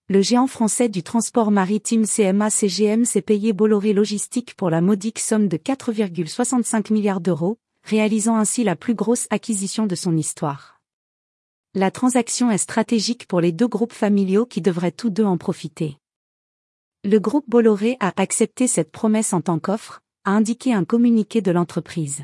Le géant français du transport maritime CMA-CGM s'est payé Bolloré Logistique pour la modique somme de 4,65 milliards d'euros, réalisant ainsi la plus grosse acquisition de son histoire. La transaction est stratégique pour les deux groupes familiaux qui devraient tous deux en profiter. Le groupe Bolloré a accepté cette promesse en tant qu'offre, a indiqué un communiqué de l'entreprise.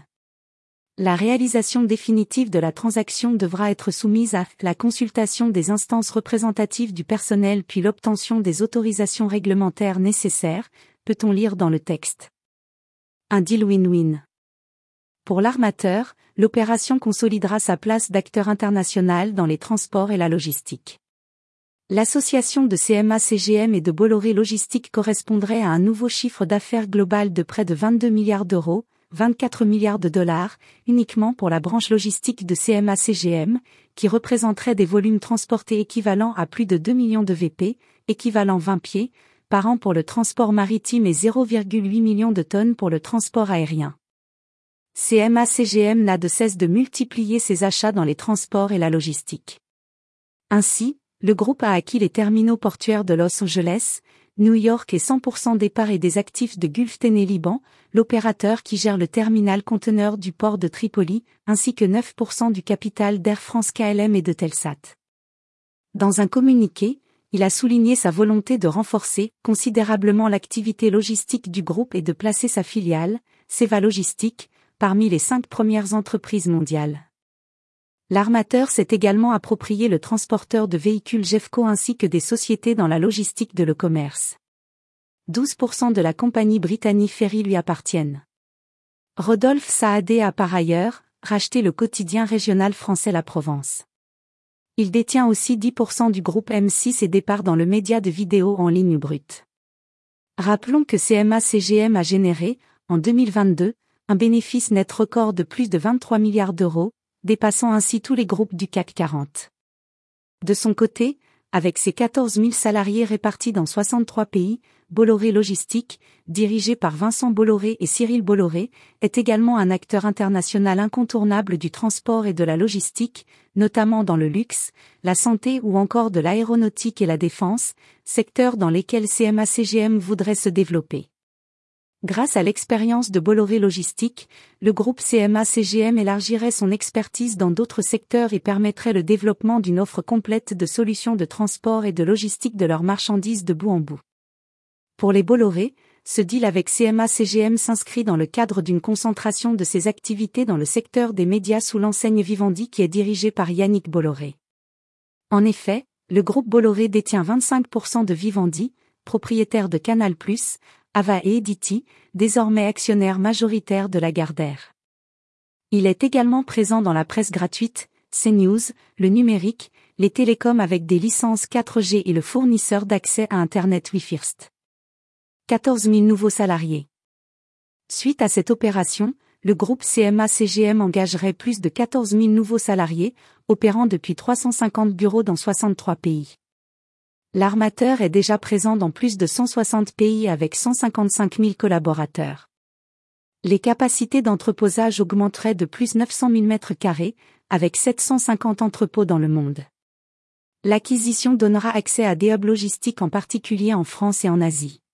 La réalisation définitive de la transaction devra être soumise à la consultation des instances représentatives du personnel puis l'obtention des autorisations réglementaires nécessaires, peut-on lire dans le texte. Un deal win-win. Pour l'armateur, l'opération consolidera sa place d'acteur international dans les transports et la logistique. L'association de CMA-CGM et de Bolloré Logistique correspondrait à un nouveau chiffre d'affaires global de près de 22 milliards d'euros, 24 milliards de dollars, uniquement pour la branche logistique de CMA-CGM, qui représenterait des volumes transportés équivalents à plus de 2 millions de VP, équivalent 20 pieds, par an pour le transport maritime et 0,8 millions de tonnes pour le transport aérien. CMA-CGM n'a de cesse de multiplier ses achats dans les transports et la logistique. Ainsi, le groupe a acquis les terminaux portuaires de Los Angeles, New York et 100% des parts et des actifs de Gulf Téné-Liban, l'opérateur qui gère le terminal conteneur du port de Tripoli, ainsi que 9% du capital d'Air France-KLM et de Telsat. Dans un communiqué, il a souligné sa volonté de renforcer considérablement l'activité logistique du groupe et de placer sa filiale, Seva Logistique, parmi les 5 premières entreprises mondiales. L'armateur s'est également approprié le transporteur de véhicules Jeffco ainsi que des sociétés dans la logistique de l'e-commerce. 12% de la compagnie Brittany Ferry lui appartiennent. Rodolphe Saadé a par ailleurs racheté le quotidien régional français La Provence. Il détient aussi 10% du groupe M6 et des parts dans le média de vidéo en ligne Brut. Rappelons que CMA-CGM a généré, en 2022, un bénéfice net record de plus de 23 milliards d'euros, dépassant ainsi tous les groupes du CAC 40. De son côté, avec ses 14 000 salariés répartis dans 63 pays, Bolloré Logistique, dirigé par Vincent Bolloré et Cyril Bolloré, est également un acteur international incontournable du transport et de la logistique, notamment dans le luxe, la santé ou encore de l'aéronautique et la défense, secteurs dans lesquels CMA-CGM voudrait se développer. Grâce à l'expérience de Bolloré Logistique, le groupe CMA-CGM élargirait son expertise dans d'autres secteurs et permettrait le développement d'une offre complète de solutions de transport et de logistique de leurs marchandises de bout en bout. Pour les Bolloré, ce deal avec CMA-CGM s'inscrit dans le cadre d'une concentration de ses activités dans le secteur des médias sous l'enseigne Vivendi qui est dirigée par Yannick Bolloré. En effet, le groupe Bolloré détient 25% de Vivendi, propriétaire de Canal+, Ava et Edity, désormais actionnaire majoritaire de Lagardère. Il est également présent dans la presse gratuite, CNews, le numérique, les télécoms avec des licences 4G et le fournisseur d'accès à Internet WeFirst. 14 000 nouveaux salariés. Suite à cette opération, le groupe CMA-CGM engagerait plus de 14 000 nouveaux salariés, opérant depuis 350 bureaux dans 63 pays. L'armateur est déjà présent dans plus de 160 pays avec 155 000 collaborateurs. Les capacités d'entreposage augmenteraient de plus 900 000 m², avec 750 entrepôts dans le monde. L'acquisition donnera accès à des hubs logistiques en particulier en France et en Asie.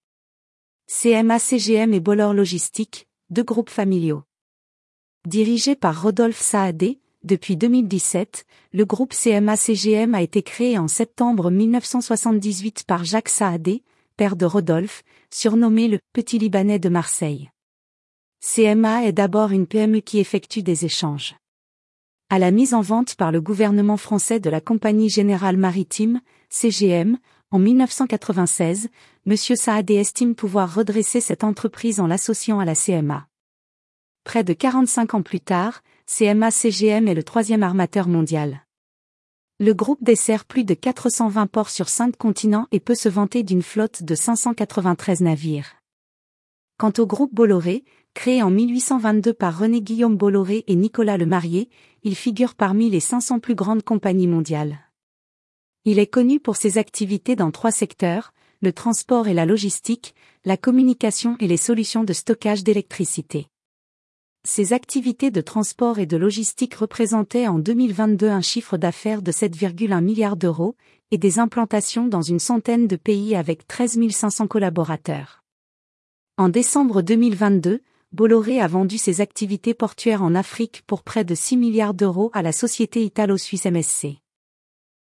CMA-CGM et Bolloré Logistique, deux groupes familiaux. Dirigé par Rodolphe Saadé, depuis 2017, le groupe CMA-CGM a été créé en septembre 1978 par Jacques Saadé, père de Rodolphe, surnommé le « Petit Libanais de Marseille ». CMA est d'abord une PME qui effectue des échanges. À la mise en vente par le gouvernement français de la Compagnie Générale Maritime, CGM, en 1996, M. Saadé estime pouvoir redresser cette entreprise en l'associant à la CMA. Près de 45 ans plus tard, CMA-CGM est le 3e armateur mondial. Le groupe dessert plus de 420 ports sur 5 continents et peut se vanter d'une flotte de 593 navires. Quant au groupe Bolloré, créé en 1822 par René-Guillaume Bolloré et Nicolas Lemarrier, il figure parmi les 500 plus grandes compagnies mondiales. Il est connu pour ses activités dans 3 secteurs, le transport et la logistique, la communication et les solutions de stockage d'électricité. Ces activités de transport et de logistique représentaient en 2022 un chiffre d'affaires de 7,1 milliards d'euros, et des implantations dans une centaine de pays avec 13 500 collaborateurs. En décembre 2022, Bolloré a vendu ses activités portuaires en Afrique pour près de 6 milliards d'euros à la société italo-suisse MSC.